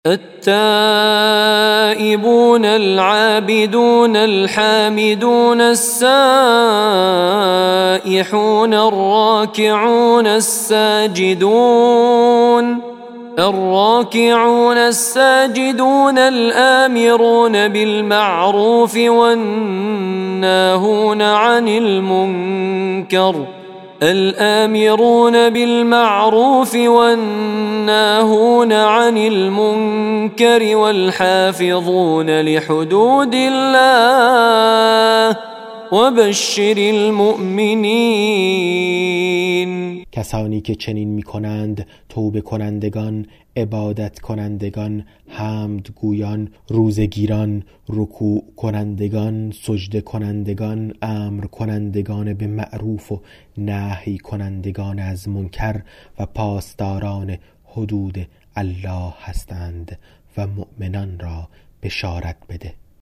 التائبون العابدون الحامدون السائحون الراكعون الساجدون الآمرون بالمعروف والناهون عن المنكر والحافظون لحدود الله وبشر المؤمنین. کسانی که چنین می کنند توبه کنندگان، عبادت کنندگان، حمد گویان، روزگیران، رکوع کنندگان، سجده کنندگان، امر کنندگان به معروف و نهی کنندگان از منکر و پاسداران حدود الله هستند و مؤمنان را بشارت بده.